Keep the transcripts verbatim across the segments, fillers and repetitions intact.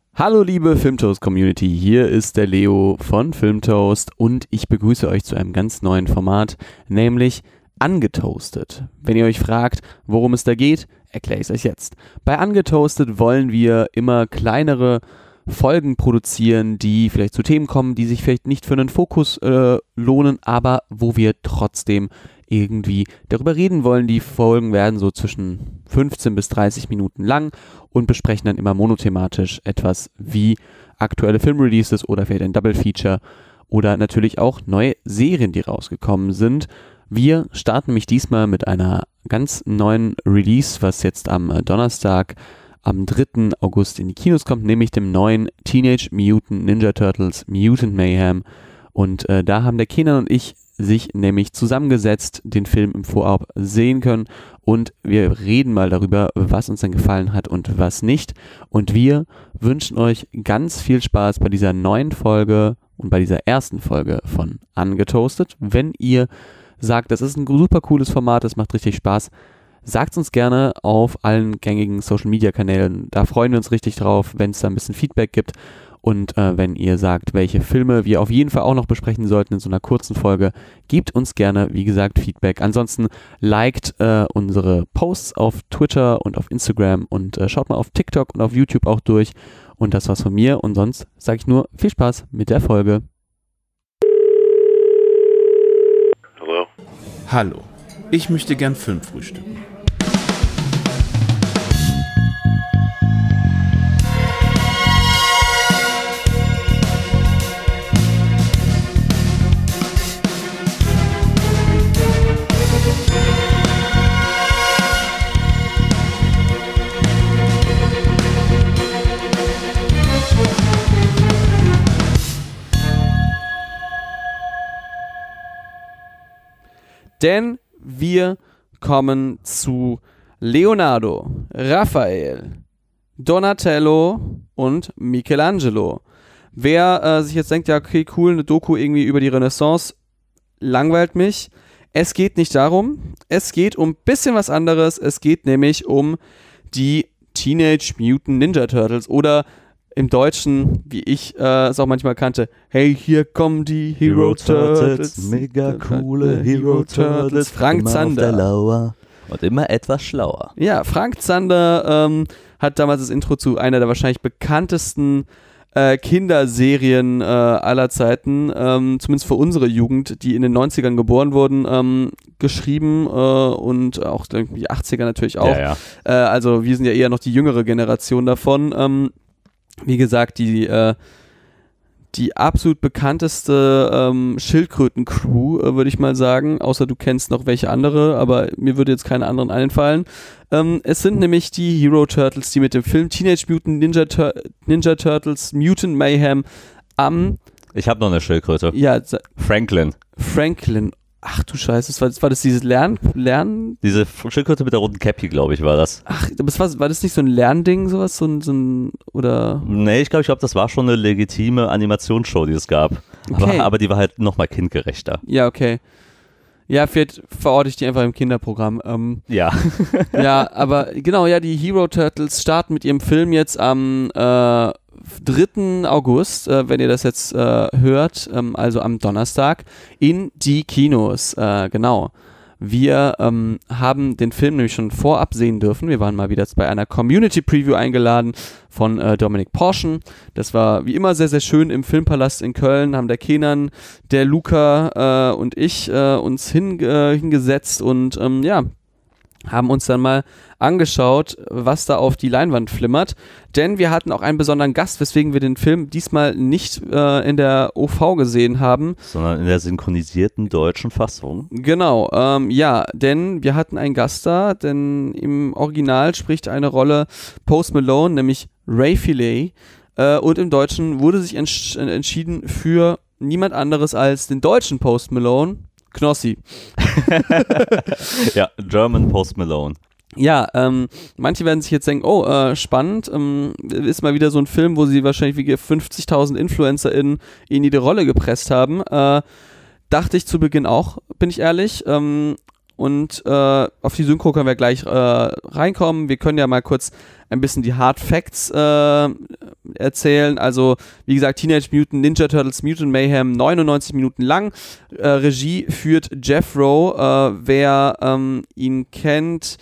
Hallo liebe Filmtoast-Community, hier ist der Leo von Filmtoast und ich begrüße euch zu einem ganz neuen Format, nämlich Angetoastet. Wenn ihr euch fragt, worum es da geht, erkläre ich es euch jetzt. Bei Angetoastet wollen wir immer kleinere Folgen produzieren, die vielleicht zu Themen kommen, die sich vielleicht nicht für einen Fokus äh, lohnen, aber wo wir trotzdem irgendwie darüber reden wollen. Die Folgen werden so zwischen fünfzehn bis dreißig Minuten lang und besprechen dann immer monothematisch etwas wie aktuelle Filmreleases oder vielleicht ein Double Feature oder natürlich auch neue Serien, die rausgekommen sind. Wir starten mich diesmal mit einer ganz neuen Release, was jetzt am Donnerstag, am dritten August in die Kinos kommt, nämlich dem neuen Teenage Mutant Ninja Turtles Mutant Mayhem. Und äh, da haben der Kenan und ich sich nämlich zusammengesetzt, den Film im Vorab sehen können und wir reden mal darüber, was uns dann gefallen hat und was nicht. Und wir wünschen euch ganz viel Spaß bei dieser neuen Folge und bei dieser ersten Folge von Angetoastet. Wenn ihr sagt, das ist ein super cooles Format, das macht richtig Spaß, sagt uns gerne auf allen gängigen Social-Media-Kanälen. Da freuen wir uns richtig drauf, wenn es da ein bisschen Feedback gibt. Und äh, wenn ihr sagt, welche Filme wir auf jeden Fall auch noch besprechen sollten in so einer kurzen Folge, gebt uns gerne, wie gesagt, Feedback. Ansonsten liked äh, unsere Posts auf Twitter und auf Instagram und äh, schaut mal auf TikTok und auf YouTube auch durch. Und das war's von mir. Und sonst sage ich nur viel Spaß mit der Folge. Hallo. Hallo, ich möchte gern Film frühstücken. Denn wir kommen zu Leonardo, Raphael, Donatello und Michelangelo. Wer äh, sich jetzt denkt, ja okay, cool, eine Doku irgendwie über die Renaissance, langweilt mich. Es geht nicht darum, es geht um ein bisschen was anderes. Es geht nämlich um die Teenage Mutant Ninja Turtles oder im Deutschen, wie ich äh, es auch manchmal kannte, hey, hier kommen die Hero, Hero Turtles, Turtles, mega coole Hero Turtles, Frank immer Zander. Auf der Lauer und immer etwas schlauer. Ja, Frank Zander ähm, hat damals das Intro zu einer der wahrscheinlich bekanntesten äh, Kinderserien äh, aller Zeiten, ähm, zumindest für unsere Jugend, die in den neunzigern geboren wurden, ähm, geschrieben äh, und auch die achtziger natürlich auch. Ja, ja. Äh, also wir sind ja eher noch die jüngere Generation davon. Ähm, Wie gesagt, die, äh, die absolut bekannteste ähm, Schildkröten-Crew, äh, würde ich mal sagen, außer du kennst noch welche andere, aber mir würde jetzt keine anderen einfallen. Ähm, es sind nämlich die Hero Turtles, die mit dem Film Teenage Mutant Ninja, Tur- Ninja Turtles Mutant Mayhem am... Ich habe noch eine Schildkröte. Ja, Franklin. Franklin. Ach du Scheiße, das war, das war das dieses Lern... Lern Diese Schildkröte mit der roten Cappy, glaube ich, war das. Ach, das war, war das nicht so ein Lernding, sowas? So ein, so ein oder... Nee, ich glaube, ich glaub, das war schon eine legitime Animationsshow, die es gab. Okay. Aber, aber die war halt nochmal kindgerechter. Ja, okay. Ja, vielleicht verorte ich die einfach im Kinderprogramm. Ähm, Ja. ja, aber genau, ja, die Hero Turtles starten mit ihrem Film jetzt am äh, dritten August, äh, wenn ihr das jetzt äh, hört, ähm, also am Donnerstag, in die Kinos. Äh, genau. Wir ähm, haben den Film nämlich schon vorab sehen dürfen. Wir waren mal wieder bei einer Community-Preview eingeladen von äh, Dominik Porschen. Das war wie immer sehr, sehr schön im Filmpalast in Köln. Haben der Kenan, der Luca äh, und ich äh, uns hin, äh, hingesetzt und ähm, ja, haben uns dann mal angeschaut, was da auf die Leinwand flimmert. Denn wir hatten auch einen besonderen Gast, weswegen wir den Film diesmal nicht äh, in der O V gesehen haben. Sondern in der synchronisierten deutschen Fassung. Genau, ähm, ja, denn wir hatten einen Gast da, denn im Original spricht eine Rolle Post Malone, nämlich Ray Fillet. Äh, und im Deutschen wurde sich entsch- entschieden für niemand anderes als den deutschen Post Malone, Knossi. Ja, German Post Malone. Ja, ähm, manche werden sich jetzt denken, oh, äh, spannend, ähm, ist mal wieder so ein Film, wo sie wahrscheinlich wie fünfzigtausend InfluencerInnen in jede Rolle gepresst haben. Äh, dachte ich zu Beginn auch, bin ich ehrlich. Ähm, und äh, auf die Synchro können wir gleich äh, reinkommen. Wir können ja mal kurz ein bisschen die Hard Facts äh, erzählen. Also, wie gesagt, Teenage Mutant Ninja Turtles Mutant Mayhem, neunundneunzig Minuten lang. Äh, Regie führt Jeff Rowe. Äh, wer ähm, ihn kennt,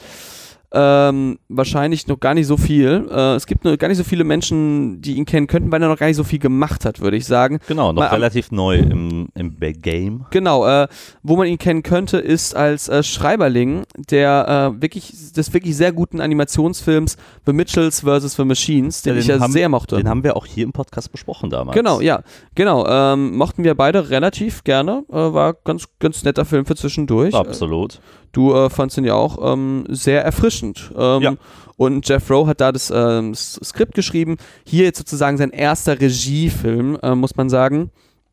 Ähm, wahrscheinlich noch gar nicht so viel. Äh, es gibt nur gar nicht so viele Menschen, die ihn kennen könnten, weil er noch gar nicht so viel gemacht hat, würde ich sagen. Genau, noch Mal, relativ neu im, im Game. Genau, äh, wo man ihn kennen könnte, ist als äh, Schreiberling der äh, wirklich, des wirklich sehr guten Animationsfilms The Mitchells versus. The Machines, den, Ja, den ich ja haben, sehr mochte. Den haben wir auch hier im Podcast besprochen damals. Genau, ja, genau. Ähm, mochten wir beide relativ gerne. Äh, war ganz, ganz netter Film für zwischendurch. Absolut. Du äh, fandst ihn ja auch ähm, sehr erfrischend. Ähm, Ja. Und Jeff Rowe hat da das ähm, S- Skript geschrieben. Hier jetzt sozusagen sein erster Regiefilm, äh, muss man sagen.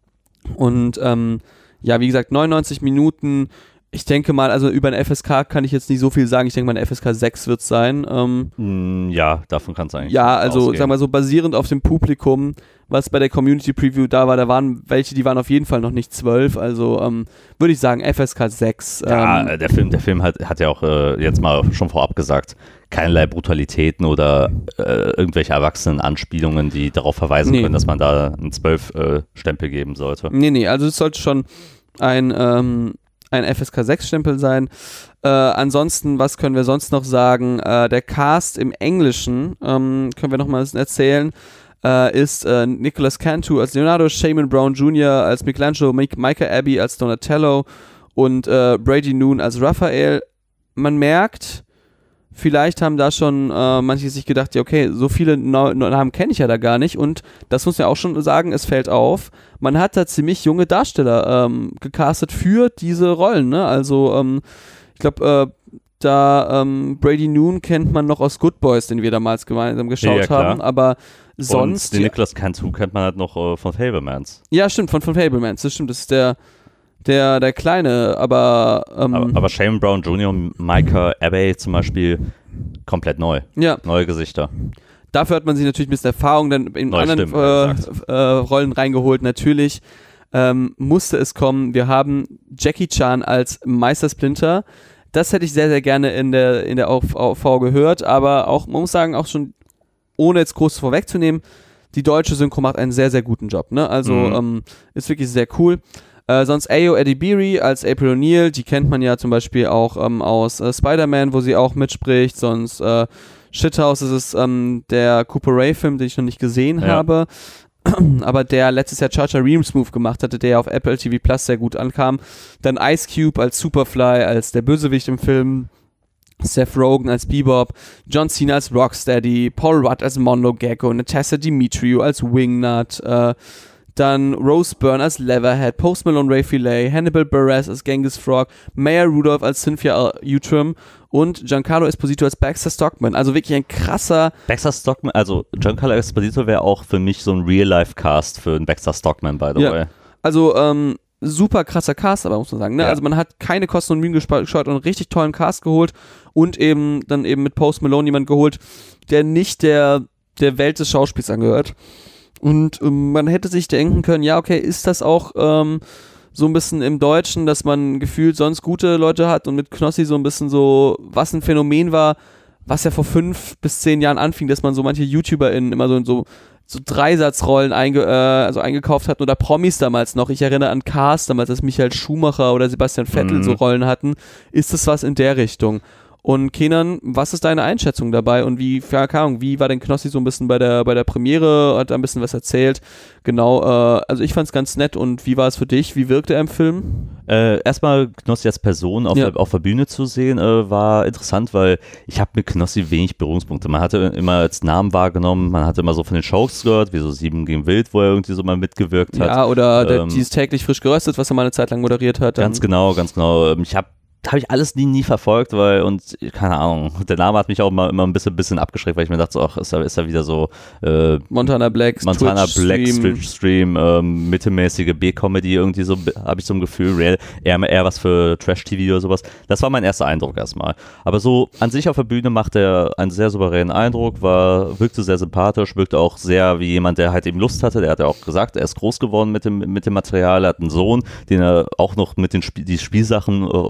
Und ähm, ja, wie gesagt, neunundneunzig Minuten. Ich denke mal, also über ein F S K kann ich jetzt nicht so viel sagen. Ich denke mal, ein F S K sechs wird es sein. Ähm, Mm, ja, davon kann es eigentlich ja, also ausgehen. sagen wir so, basierend auf dem Publikum, was bei der Community Preview da war, da waren welche, die waren auf jeden Fall noch nicht zwölf. Also ähm, würde ich sagen, F S K sechs. Ja, ähm, der Film, der Film hat, hat ja auch äh, jetzt mal schon vorab gesagt, keinerlei Brutalitäten oder äh, irgendwelche erwachsenen Anspielungen, die darauf verweisen Nee. können, dass man da einen zwölf-Stempel geben sollte. Nee, nee, also es sollte schon ein, ähm, ein F S K sechs Stempel sein. Äh, ansonsten, was können wir sonst noch sagen? Äh, der Cast im Englischen, ähm, können wir noch mal ein bisschen erzählen, äh, ist äh, Nicholas Cantu als Leonardo, Shaman Brown Junior als Michelangelo, Mike, Micah Abbey als Donatello und äh, Brady Noon als Raphael. Man merkt, vielleicht haben da schon äh, manche sich gedacht, ja okay, so viele Neu- Namen kenne ich ja da gar nicht und das muss man ja auch schon sagen, es fällt auf, man hat da ziemlich junge Darsteller ähm, gecastet für diese Rollen, ne? Also ähm, ich glaube, äh, da ähm, Brady Noon kennt man noch aus Good Boys, den wir damals gemeinsam geschaut Ja, klar. haben, aber sonst... Und den ja, Nicholas Cantu kennt man halt noch äh, von Fablemans. ja, stimmt, von, von Fablemans, das stimmt, das ist der der, der Kleine, aber... Ähm, Aber, aber Shaman Brown Junior und Micah Abbey zum Beispiel komplett neu. ja. Neue Gesichter. Dafür hat man sich natürlich ein bisschen Erfahrung dann in Neue anderen Stimmen, wie äh, gesagt. äh, Rollen reingeholt. Natürlich ähm, musste es kommen. Wir haben Jackie Chan als Meister Splinter. Das hätte ich sehr, sehr gerne in der, in der O V gehört, aber auch, man muss sagen, auch schon ohne jetzt groß vorwegzunehmen, die deutsche Synchro macht einen sehr, sehr guten Job. Ne? Also Mhm. ähm, ist wirklich sehr cool. Äh, sonst Ayo Edebiri als April O'Neil, die kennt man ja zum Beispiel auch ähm, aus äh, Spider-Man, wo sie auch mitspricht. Sonst äh, Shithouse ist es ähm, der Cooper Ray-Film, den ich noch nicht gesehen Ja. habe, aber der letztes Jahr Cha Cha Reams Move gemacht hatte, der ja auf Apple T V Plus sehr gut ankam. Dann Ice Cube als Superfly, als der Bösewicht im Film. Seth Rogen als Bebop, John Cena als Rocksteady, Paul Rudd als Mondo Gecko, Natasha Demetriou als Wingnut, äh, dann Rose Byrne als Leatherhead, Post Malone Ray Fillet, Hannibal Buress als Genghis Frog, Maya Rudolph als Cynthia Utrim und Giancarlo Esposito als Baxter Stockman. Also wirklich ein krasser... Baxter Stockman, also Giancarlo Esposito wäre auch für mich so ein Real-Life-Cast für einen Baxter Stockman, by the Ja. way. Also, ähm, super krasser Cast, aber muss man sagen. Ne? Ja. Also man hat keine Kosten und Mühen gespa- geschaut und einen richtig tollen Cast geholt und eben dann eben mit Post Malone jemand geholt, der nicht der, der Welt des Schauspiels angehört. Und ähm, man hätte sich denken können, ja okay, ist das auch ähm, so ein bisschen im Deutschen, dass man gefühlt sonst gute Leute hat und mit Knossi so ein bisschen so, was ein Phänomen war, was ja vor fünf bis zehn Jahren anfing, dass man so manche YouTuberInnen immer so in so so Dreisatzrollen einge, äh, also eingekauft hatten oder Promis damals noch. Ich erinnere an Cast damals, dass Michael Schumacher oder Sebastian Vettel Mhm. so Rollen hatten. Ist das was in der Richtung? Und Kenan, was ist deine Einschätzung dabei und wie, ja, keine Ahnung, wie war denn Knossi so ein bisschen bei der, bei der Premiere, hat da ein bisschen was erzählt? Genau, äh, also ich fand's ganz nett und wie war es für dich? Wie wirkte er im Film? Äh, erstmal Knossi als Person auf, Ja. der, auf der Bühne zu sehen, äh, war interessant, weil ich habe mit Knossi wenig Berührungspunkte. Man hatte immer als Namen wahrgenommen, man hatte immer so von den Shows gehört, wie so Sieben gegen Wild, wo er irgendwie so mal mitgewirkt hat. Ja, oder der, Ähm, dieses täglich frisch geröstet, was er mal eine Zeit lang moderiert hat. Ganz dann- genau, ganz genau. Ähm, Ich habe habe ich alles nie, nie verfolgt, weil, und keine Ahnung, der Name hat mich auch immer, immer ein bisschen, bisschen abgeschreckt, weil ich mir dachte, so, ach, ist da, ist da wieder so äh, Montana Black, Montana Black, Twitch-Stream. Twitch-Stream, ähm, mittelmäßige B-Comedy, irgendwie so, habe ich so ein Gefühl, real, eher, eher was für Trash-T V oder sowas. Das war mein erster Eindruck erstmal. Aber so an sich auf der Bühne macht er einen sehr souveränen Eindruck, war, wirkte sehr sympathisch, wirkte auch sehr wie jemand, der halt eben Lust hatte. Der hat ja auch gesagt, er ist groß geworden mit dem, mit dem Material, er hat einen Sohn, den er auch noch mit den Sp- die Spielsachen äh, von früher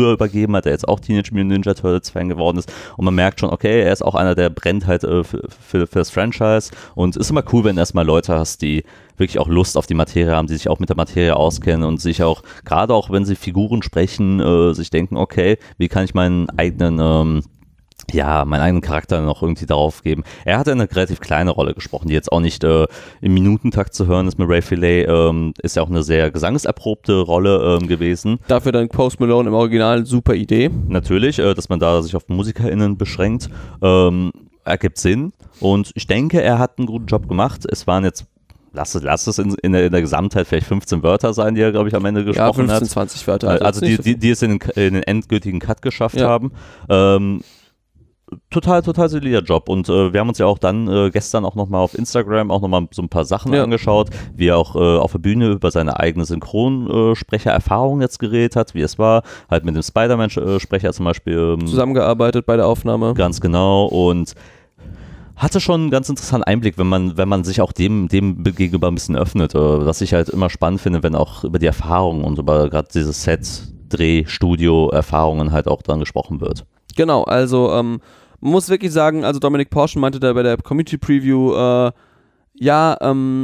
Bruder übergeben hat, der jetzt auch Teenage Mutant Ninja Turtles Fan geworden ist. Und man merkt schon, okay, er ist auch einer, der brennt halt äh, für, für, für das Franchise. Und es ist immer cool, wenn du erstmal Leute hast, die wirklich auch Lust auf die Materie haben, die sich auch mit der Materie auskennen und sich auch, gerade auch wenn sie Figuren sprechen, äh, sich denken, okay, wie kann ich meinen eigenen, ähm, ja, meinen eigenen Charakter noch irgendwie darauf geben. Er hatte eine relativ kleine Rolle gesprochen, die jetzt auch nicht äh, im Minutentakt zu hören ist mit Ray Fillet, ähm, ist ja auch eine sehr gesangserprobte Rolle ähm, gewesen. Dafür dann Post Malone im Original, super Idee. Natürlich, äh, dass man da sich auf MusikerInnen beschränkt, ähm, ergibt Sinn und ich denke, er hat einen guten Job gemacht. Es waren jetzt Lass es, lass es in, in, der, in der Gesamtheit vielleicht fünfzehn Wörter sein, die er, glaube ich, am Ende gesprochen hat. Ja, fünfzehn, zwanzig Wörter. Also, also die, die, die es in den, in den endgültigen Cut geschafft ja. haben. Ähm, total, total solider Job. Und äh, wir haben uns ja auch dann äh, gestern auch nochmal auf Instagram auch nochmal so ein paar Sachen ja. angeschaut, wie er auch äh, auf der Bühne über seine eigene Synchronsprechererfahrung jetzt geredet hat, wie es war, halt mit dem Spider-Man-Sprecher zum Beispiel. Ähm, zusammengearbeitet bei der Aufnahme. Ganz genau. Und hatte schon einen ganz interessanten Einblick, wenn man, wenn man sich auch dem, dem gegenüber ein bisschen öffnet. Was ich halt immer spannend finde, wenn auch über die Erfahrungen und über gerade diese Set, Dreh, Studio-Erfahrungen halt auch dann gesprochen wird. Genau, also ähm, man muss wirklich sagen, also Dominic Porschen meinte da bei der Community Preview, äh, ja, ähm,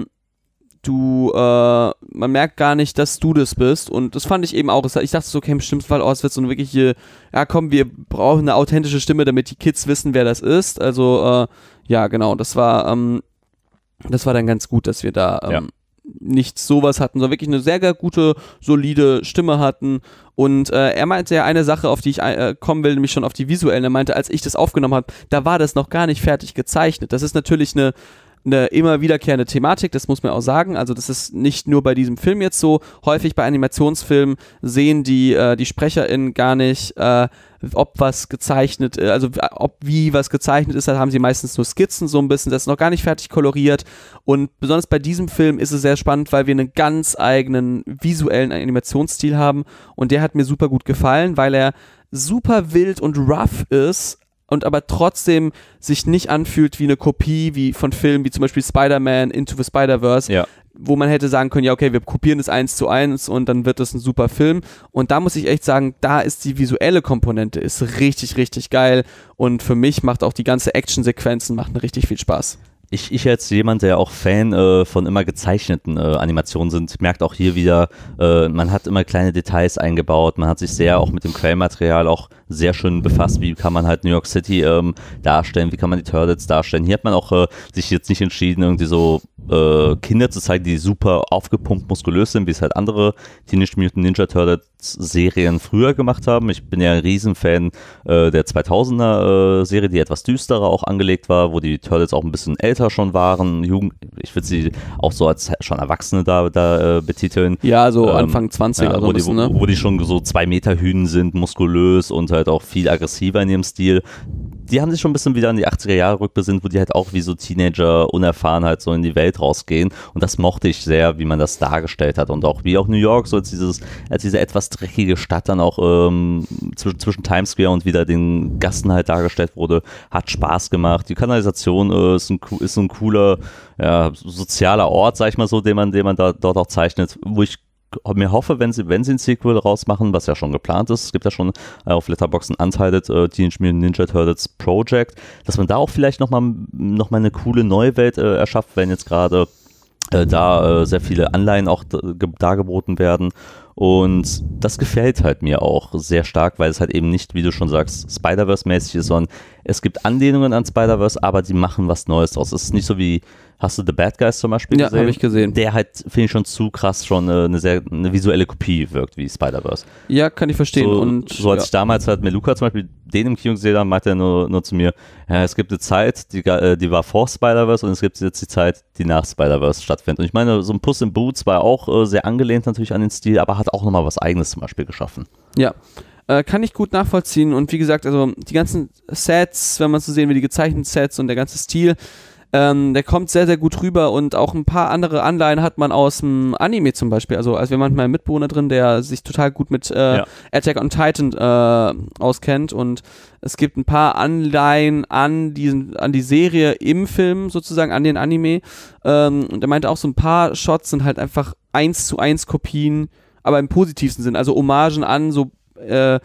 du, äh, man merkt gar nicht, dass du das bist und das fand ich eben auch, ich dachte so, okay, im schlimmsten Fall, oh, es wird so eine wirkliche, ja komm, wir brauchen eine authentische Stimme, damit die Kids wissen, wer das ist, also äh, ja, genau, das war, ähm, das war dann ganz gut, dass wir da ähm, ja. nicht sowas hatten, sondern wirklich eine sehr, sehr gute, solide Stimme hatten. Und äh, er meinte ja eine Sache, auf die ich äh, kommen will, nämlich schon auf die visuellen. Er meinte, als ich das aufgenommen habe, da war das noch gar nicht fertig gezeichnet. Das ist natürlich eine eine immer wiederkehrende Thematik, das muss man auch sagen, also das ist nicht nur bei diesem Film jetzt so, häufig bei Animationsfilmen sehen die, äh, die SprecherInnen gar nicht, äh, ob was gezeichnet, äh, also ob wie was gezeichnet ist, da haben sie meistens nur Skizzen so ein bisschen, das ist noch gar nicht fertig koloriert und besonders bei diesem Film ist es sehr spannend, weil wir einen ganz eigenen visuellen Animationsstil haben und der hat mir super gut gefallen, weil er super wild und rough ist, und aber trotzdem sich nicht anfühlt wie eine Kopie wie von Filmen wie zum Beispiel Spider-Man Into the Spider-Verse, ja. wo man hätte sagen können, ja okay, wir kopieren das eins zu eins und dann wird das ein super Film. Und da muss ich echt sagen, da ist die visuelle Komponente ist richtig, richtig geil und für mich macht auch die ganze Action-Sequenzen macht richtig viel Spaß. Ich, ich als jemand, der auch Fan äh, von immer gezeichneten äh, Animationen sind, merkt auch hier wieder, äh, man hat immer kleine Details eingebaut, man hat sich sehr auch mit dem Quellmaterial auch sehr schön befasst, wie kann man halt New York City ähm, darstellen, wie kann man die Turtles darstellen. Hier hat man auch äh, sich jetzt nicht entschieden, irgendwie so äh, Kinder zu zeigen, die super aufgepumpt muskulös sind, wie es halt andere Teenage Mutant Ninja Turtles Serien früher gemacht haben. Ich bin ja ein Riesenfan äh, der zweitausender äh, Serie, die etwas düsterer auch angelegt war, wo die Turtles auch ein bisschen älter schon waren, Jugend, ich würde sie auch so als schon Erwachsene da, da äh, betiteln. Ja, so ähm, Anfang zwanzig ja, oder so wo, ein bisschen, die, wo, ne? wo die schon so zwei Meter Hünen sind, muskulös und halt auch viel aggressiver in ihrem Stil. Die haben sich schon ein bisschen wieder an die achtziger Jahre rückbesinnt, wo die halt auch wie so Teenager unerfahren halt so in die Welt rausgehen und das mochte ich sehr, wie man das dargestellt hat und auch wie auch New York so als, dieses, als diese etwas dreckige Stadt dann auch ähm, zwischen, zwischen Times Square und wieder den Gassen halt dargestellt wurde, hat Spaß gemacht. Die Kanalisation äh, ist, ein, ist ein cooler ja, sozialer Ort, sag ich mal so, den man, den man da, dort auch zeichnet, wo ich mir hoffe, wenn sie, wenn sie ein Sequel rausmachen, was ja schon geplant ist, es gibt ja schon äh, auf Letterboxd ein Untitled äh, Teenage Mutant Ninja Turtles Project, dass man da auch vielleicht nochmal noch mal eine coole neue Welt äh, erschafft, wenn jetzt gerade äh, da äh, sehr viele Anleihen auch dargeboten werden. Und das gefällt halt mir auch sehr stark, weil es halt eben nicht, wie du schon sagst, Spider-Verse-mäßig ist, sondern es gibt Anlehnungen an Spider-Verse, aber die machen was Neues draus. Es ist nicht so wie, hast du The Bad Guys zum Beispiel gesehen? Ja, habe ich gesehen. Der halt, finde ich, schon zu krass schon eine, eine sehr eine visuelle Kopie wirkt wie Spider-Verse. Ja, kann ich verstehen. So, und so als ja. ich damals halt mit Luca zum Beispiel den im Kino gesehen habe, meinte er nur, nur zu mir, ja, es gibt eine Zeit, die, die war vor Spider-Verse und es gibt jetzt die Zeit, die nach Spider-Verse stattfindet. Und ich meine, so ein Puss in Boots war auch äh, sehr angelehnt natürlich an den Stil, aber hat auch nochmal was Eigenes zum Beispiel geschaffen. Ja, äh, kann ich gut nachvollziehen und wie gesagt, also die ganzen Sets, wenn man so sehen will, die gezeichneten Sets und der ganze Stil, ähm, der kommt sehr, sehr gut rüber und auch ein paar andere Anleihen hat man aus dem Anime zum Beispiel, also, also wir haben manchmal einen Mitbewohner drin, der sich total gut mit äh, ja. Attack on Titan äh, auskennt und es gibt ein paar Anleihen an, diesen, an die Serie im Film sozusagen, an den Anime ähm, und er meinte auch so ein paar Shots sind halt einfach eins zu eins Kopien, aber im positivsten Sinn, also Hommagen an so äh,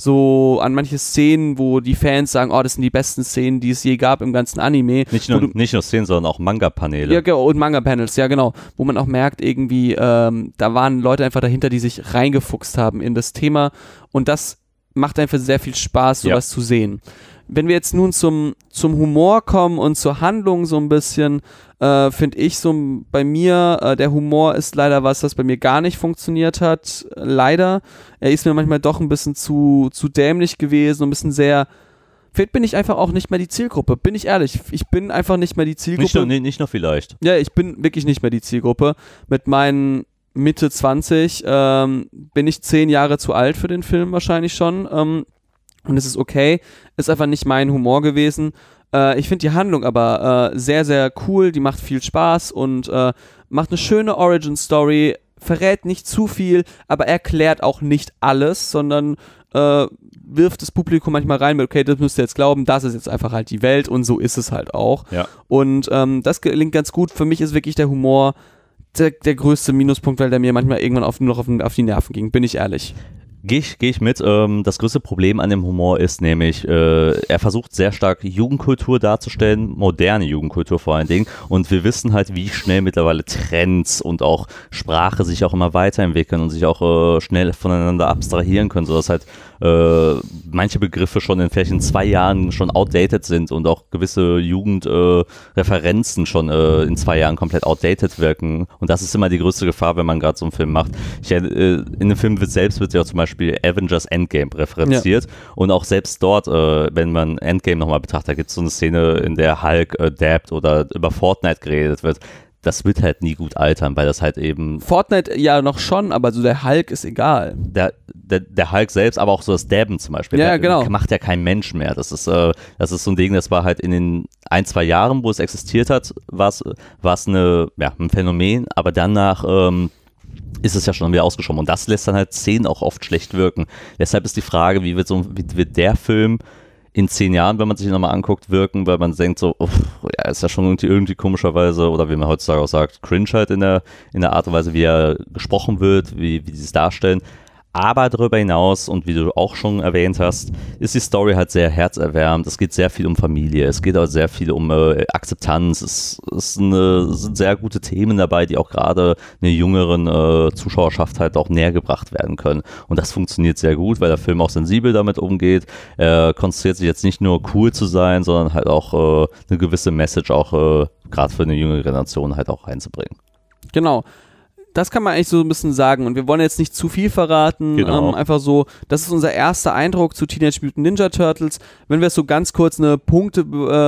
so an manche Szenen, wo die Fans sagen, oh, das sind die besten Szenen, die es je gab im ganzen Anime. Nicht nur, du, nicht nur Szenen, sondern auch Manga-Paneele. Ja, genau, und Manga-Panels, ja genau. Wo man auch merkt, irgendwie, ähm, da waren Leute einfach dahinter, die sich reingefuchst haben in das Thema. Und das macht einfach sehr viel Spaß, sowas ja. zu sehen. Wenn wir jetzt nun zum, zum Humor kommen und zur Handlung so ein bisschen, äh, finde ich so bei mir, äh, der Humor ist leider was, was bei mir gar nicht funktioniert hat. Leider. Er ist mir manchmal doch ein bisschen zu, zu dämlich gewesen, ein bisschen sehr. Vielleicht bin ich einfach auch nicht mehr die Zielgruppe, bin ich ehrlich. Ich bin einfach nicht mehr die Zielgruppe. Nicht nur, nee, nicht nur vielleicht. Ja, ich bin wirklich nicht mehr die Zielgruppe. Mit meinen Mitte zwanzig ähm, bin ich zehn Jahre zu alt für den Film wahrscheinlich schon. Ähm, Und es ist okay, ist einfach nicht mein Humor gewesen. Äh, ich finde die Handlung aber äh, sehr, sehr cool, die macht viel Spaß und äh, macht eine schöne Origin-Story, verrät nicht zu viel, aber erklärt auch nicht alles, sondern äh, wirft das Publikum manchmal rein mit, okay, das müsst ihr jetzt glauben, das ist jetzt einfach halt die Welt und so ist es halt auch. Ja. Und ähm, das gelingt ganz gut. Für mich ist wirklich der Humor der, der größte Minuspunkt, weil der mir manchmal irgendwann auf, nur noch auf, auf die Nerven ging, bin ich ehrlich. Gehe ich, geh ich mit. Ähm, das größte Problem an dem Humor ist nämlich, äh, er versucht sehr stark Jugendkultur darzustellen, moderne Jugendkultur vor allen Dingen. Und wir wissen halt, wie schnell mittlerweile Trends und auch Sprache sich auch immer weiterentwickeln und sich auch äh, schnell voneinander abstrahieren können, sodass halt äh, manche Begriffe schon in vielleicht in zwei Jahren schon outdated sind und auch gewisse Jugendreferenzen äh, schon äh, in zwei Jahren komplett outdated wirken. Und das ist immer die größte Gefahr, wenn man gerade so einen Film macht. Ich, äh, in dem Film wird selbst wird ja zum Beispiel Avengers Endgame referenziert ja. und auch selbst dort, äh, wenn man Endgame nochmal betrachtet, da gibt es so eine Szene, in der Hulk äh, dabbt oder über Fortnite geredet wird. Das wird halt nie gut altern, weil das halt eben... Fortnite ja noch schon, aber so der Hulk ist egal. Der, der, der Hulk selbst, aber auch so das Dabben zum Beispiel, ja, der, genau. macht ja kein Mensch mehr. Das ist, äh, das ist so ein Ding, das war halt in den ein, zwei Jahren, wo es existiert hat, war es eine, ja, ein Phänomen, aber danach... Ähm, ist es ja schon wieder ausgeschoben und das lässt dann halt Szenen auch oft schlecht wirken. Deshalb ist die Frage, wie wird, so, wie wird der Film in zehn Jahren, wenn man sich ihn nochmal anguckt, wirken, weil man denkt so, uff, ja, ist ja schon irgendwie, irgendwie komischerweise, oder wie man heutzutage auch sagt, cringe halt in der, in der Art und Weise, wie er gesprochen wird, wie, wie sie es darstellen. Aber darüber hinaus, und wie du auch schon erwähnt hast, ist die Story halt sehr herzerwärmend. Es geht sehr viel um Familie, es geht auch sehr viel um äh, Akzeptanz. Es, es, eine, es sind sehr gute Themen dabei, die auch gerade einer jüngeren äh, Zuschauerschaft halt auch näher gebracht werden können. Und das funktioniert sehr gut, weil der Film auch sensibel damit umgeht. Er konzentriert sich jetzt nicht nur cool zu sein, sondern halt auch äh, eine gewisse Message auch äh, gerade für eine jüngere Generation halt auch reinzubringen. Genau. Das kann man eigentlich so ein bisschen sagen und wir wollen jetzt nicht zu viel verraten, genau. ähm, einfach so, das ist unser erster Eindruck zu Teenage Mutant Ninja Turtles. Wenn wir es so ganz kurz eine Punkte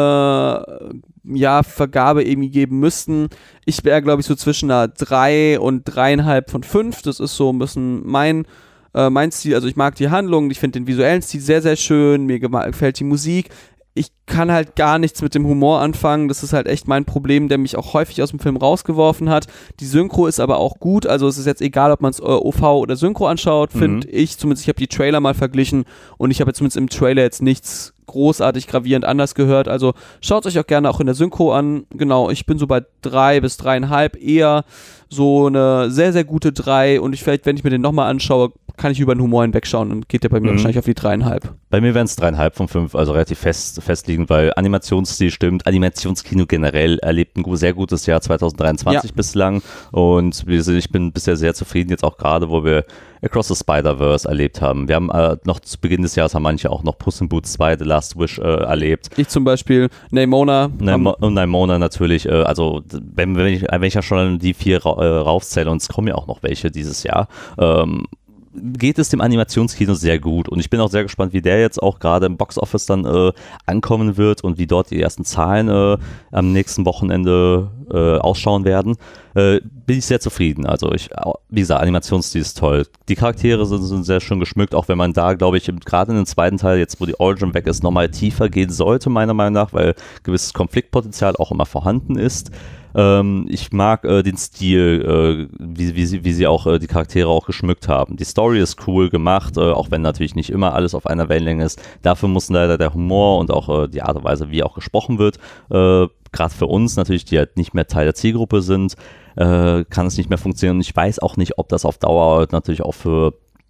äh, ja, Vergabe irgendwie geben müssten, ich wäre glaube ich so zwischen einer drei und dreieinhalb von fünf, das ist so ein bisschen mein äh, mein Stil, also ich mag die Handlung, ich finde den visuellen Stil sehr, sehr schön, mir gefällt die Musik. Ich kann halt gar nichts mit dem Humor anfangen. Das ist halt echt mein Problem, der mich auch häufig aus dem Film rausgeworfen hat. Die Synchro ist aber auch gut. Also es ist jetzt egal, ob man es O V oder Synchro anschaut, mhm. finde ich. Zumindest ich habe die Trailer mal verglichen und ich habe zumindest im Trailer jetzt nichts großartig gravierend anders gehört. Also schaut euch auch gerne auch in der Synchro an. Genau, ich bin so bei drei bis dreieinhalb, eher so eine sehr, sehr gute drei und ich vielleicht, wenn ich mir den nochmal anschaue, kann ich über den Humor hinwegschauen und geht der bei mir mhm. wahrscheinlich auf die dreieinhalb. Bei mir wären es dreieinhalb von fünf, also relativ fest, festliegend, weil Animationsstil stimmt. Animationskino generell erlebt ein sehr gutes Jahr zwanzig dreiundzwanzig ja. bislang und ich bin bisher sehr zufrieden, jetzt auch gerade, wo wir Across the Spider-Verse erlebt haben. Wir haben äh, noch zu Beginn des Jahres haben manche auch noch Puss in Boots zwei, The Last Wish äh, erlebt. Ich zum Beispiel, Nimona. Nemo- und Nimona natürlich, äh, also wenn, wenn, ich, wenn ich ja schon die vier ra- äh, raufzähle und es kommen ja auch noch welche dieses Jahr, ähm, geht es dem Animationskino sehr gut und ich bin auch sehr gespannt, wie der jetzt auch gerade im Boxoffice dann äh, ankommen wird und wie dort die ersten Zahlen äh, am nächsten Wochenende äh, ausschauen werden. Äh, bin ich sehr zufrieden. Also ich, wie gesagt, Animationsstil ist toll. Die Charaktere sind, sind sehr schön geschmückt, auch wenn man da, glaube ich, gerade in den zweiten Teil, jetzt wo die Origin weg ist, nochmal tiefer gehen sollte, meiner Meinung nach, weil gewisses Konfliktpotenzial auch immer vorhanden ist. Ähm, ich mag äh, den Stil, äh, wie, wie, sie, wie sie auch äh, die Charaktere auch geschmückt haben. Die Story ist cool gemacht, äh, auch wenn natürlich nicht immer alles auf einer Wellenlänge ist. Dafür muss leider der Humor und auch äh, die Art und Weise, wie auch gesprochen wird, äh, gerade für uns natürlich, die halt nicht mehr Teil der Zielgruppe sind, äh, kann es nicht mehr funktionieren. Und ich weiß auch nicht, ob das auf Dauer natürlich auch für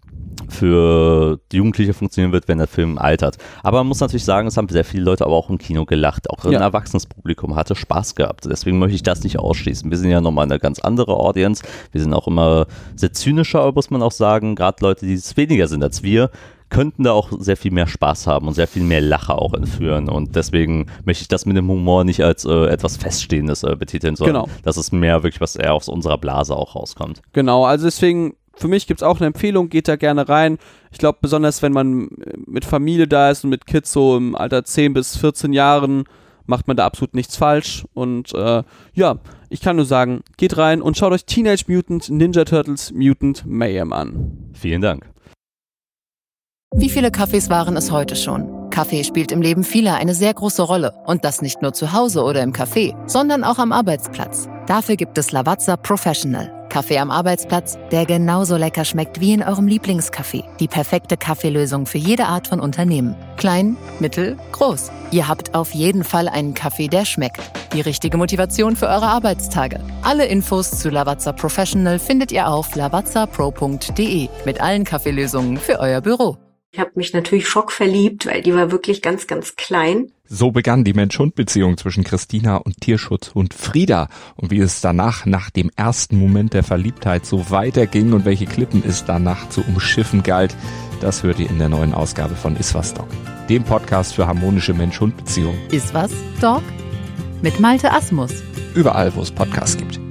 für Jugendliche funktionieren wird, wenn der Film altert. Aber man muss natürlich sagen, es haben sehr viele Leute aber auch im Kino gelacht. Auch ein Ja. erwachsenes Publikum hatte Spaß gehabt. Deswegen möchte ich das nicht ausschließen. Wir sind ja nochmal eine ganz andere Audience. Wir sind auch immer sehr zynischer, muss man auch sagen. Gerade Leute, die es weniger sind als wir, könnten da auch sehr viel mehr Spaß haben und sehr viel mehr Lacher auch entführen. Und deswegen möchte ich das mit dem Humor nicht als äh, etwas Feststehendes äh, betiteln, sondern Genau. dass es mehr wirklich was eher aus unserer Blase auch rauskommt. Genau, also deswegen, für mich gibt es auch eine Empfehlung, geht da gerne rein. Ich glaube, besonders wenn man mit Familie da ist und mit Kids so im Alter zehn bis vierzehn Jahren, macht man da absolut nichts falsch. Und äh, ja, ich kann nur sagen, geht rein und schaut euch Teenage Mutant Ninja Turtles Mutant Mayhem an. Vielen Dank. Wie viele Kaffees waren es heute schon? Kaffee spielt im Leben vieler eine sehr große Rolle. Und das nicht nur zu Hause oder im Café, sondern auch am Arbeitsplatz. Dafür gibt es Lavazza Professional. Kaffee am Arbeitsplatz, der genauso lecker schmeckt wie in eurem Lieblingscafé. Die perfekte Kaffeelösung für jede Art von Unternehmen. Klein, mittel, groß. Ihr habt auf jeden Fall einen Kaffee, der schmeckt. Die richtige Motivation für eure Arbeitstage. Alle Infos zu Lavazza Professional findet ihr auf lavazza pro punkt de mit allen Kaffeelösungen für euer Büro. Ich habe mich natürlich schockverliebt, weil die war wirklich ganz, ganz klein. So begann die Mensch-Hund-Beziehung zwischen Christina und Tierschutzhund Frieda. Und wie es danach, nach dem ersten Moment der Verliebtheit, so weiterging und welche Klippen es danach zu umschiffen galt, das hört ihr in der neuen Ausgabe von Iswas Dog, dem Podcast für harmonische Mensch-Hund-Beziehungen. Ist was, Dog? Mit Malte Asmus. Überall, wo es Podcasts gibt.